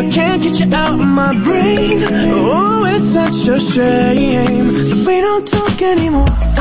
I can't get you out of my brain. Oh, it's such a shame that we don't talk anymore.